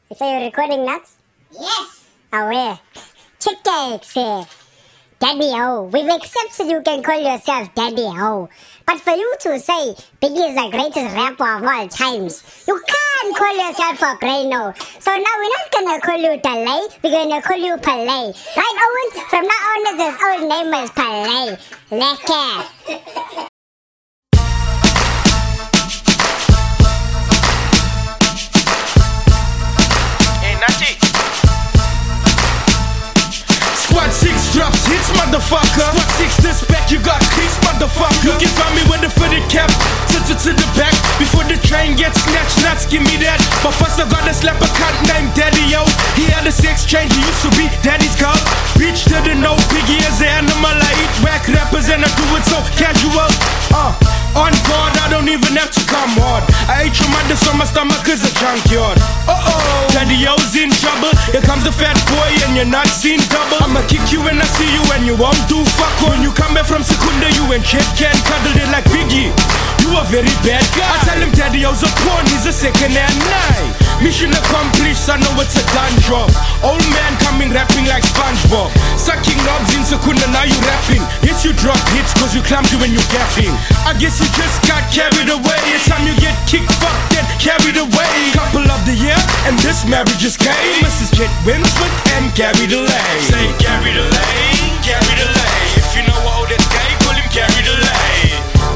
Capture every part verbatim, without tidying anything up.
So you're recording nuts? Yes. Aware. Check cakes here. Daddy Ho. We've accepted you can call yourself Daddy Ho. But for you to say Biggie is the greatest rapper of all times, you can't call yourself a braino. So now we're not gonna call you Delay, we're gonna call you Palay. Right, Owen? From now on, his old name is Palay. Lekker. Squad six drops hits, motherfucker. Squad six this back, you got crease, motherfucker. You can find me with the footed cap, to to to the back. Before the train gets snatched, nuts, give me that. But first I gotta slap a cunt named Daddy Ho. He had a sex change, he used to be Daddy's girl. Bitch didn't know Biggie is the animal. I eat whack rappers and I do it so casual. Uh, on guard, I don't even have to come hard. I ate your mother so my stomach is a junkyard. Uh oh, Daddy Ho's in trouble. Here comes the fat boy and you're not seen double. I'ma kick you when I see you and you won't do fuck. When you come back from Secunda, you and Chet can cuddle it like Biggie. You a very bad guy. I tell him Daddy Ho's a pawn, he's a second hand nine. Mission accomplished, I know it's a done job. Old man coming rapping like SpongeBob. Sucking knobs in Secunda, now you rapping. Yes, you drop hits cause you clumsy when you gaffing. I guess you just got carried away. It's time you get kicked, fucked and carried away. Couple of the year and this marriage is gay. Missus Chet Winsworth and Gary Delay. Say Gary Delay, Gary Delay. If you know what old that's gay, call him Gary Delay.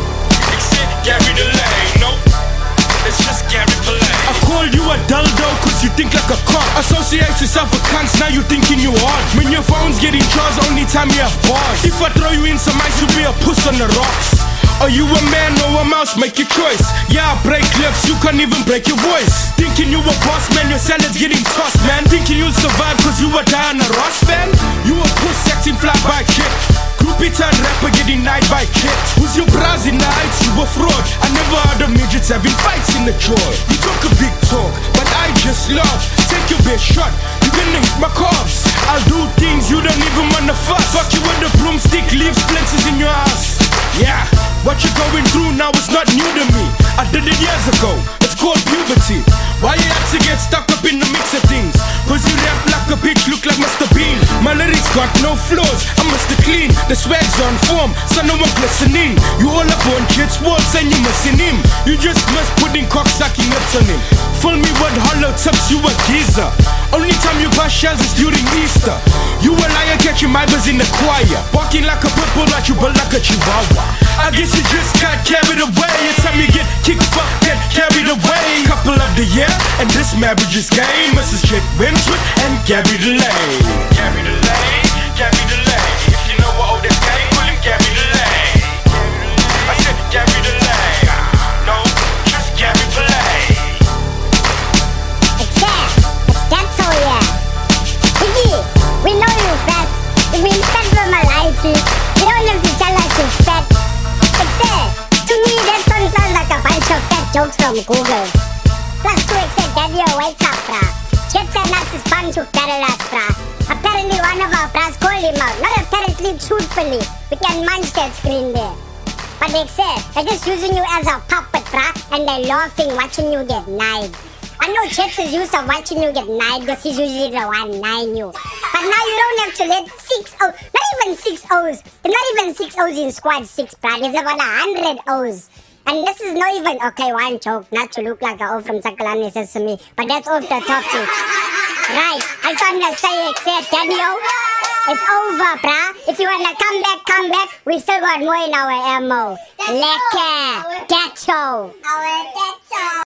Except Gary Delay, nope, it's just Gary Delay. I call you a dildo cause you think like a cock. Associate yourself with cunts, now you thinking you hard. When your phone's getting charged, only time you have bars. If I throw you in some ice, you'll be a puss on the rocks. Are you a man or a mouse? Make your choice. Yeah, I break lips, you can't even break your voice. Thinking you a boss, man, your salad's getting tossed, man. Thinking you'll survive cause you a Diana Ross fan? You a puss acting fly by chick. Groupie turned rapper getting night by kids. Who's your bras in nights? You a fraud. I never heard of midgets having fights in the chore. You talk a big talk, but I just laugh. Take your best shot, you gonna hit my calves. I'll do things you don't even wanna fuss. Fuck you with the broomstick, leave splinters in your ass. Yeah, what you're going through now is not new to me. I did it years ago, it's called puberty. Why you had to get stuck up in the mix of things? Cause you rap like a bitch, look like Mister Bean. My lyrics got no flaws, I must have clean. The swag's on form, so no one glistening. You all up on kids' walls and you missing him. You just miss putting cock-sucking lips on him. Fill me with hollow tips, you a geezer. Only time you bust shells is during Easter. You a liar catching my buzz in the choir. Barking like a pit bull, like you bull like a chihuahua. I guess you just got carried away. It's time you get kicked, fucked, get carried away. Couple of the year, and this marriage is gay. Missus Chet Winsworth and Gary Delay. Gary Delay, Gary Delay. If you know what old that's gay, call him Gary Delay. I said Gary Delay. No, just Gary Delay. It's that. It's that so yeah. Biggie, we know you fat. You've been fat from a life. You don't have to tell us you're fat. It's that. To me, that song sounds like a bunch of fat jokes from Google. Plus two except Daddy Ho, wake up, brah. Chet said nuts is fun to carry us, brah. Apparently one of our bras called him out. Not apparently, truthfully. We can munch that screen there. But they say, they're just using you as a puppet, brah. And they're laughing, watching you get knied. I know Chet is used to watching you get knied because he's usually the one nine you. But now you don't have to let six O's, not even six O's. There's not even six O's in squad six, brah. There's about a hundred O's. And this is not even, okay, one joke, not to look like a O from Takalani Sesame, but that's off the topic. Right, I just wanna say, except Daddy Ho, it's over, brah. If you wanna come back, come back. We still got more in our ammo. Lekker, ghetto. Our ghetto.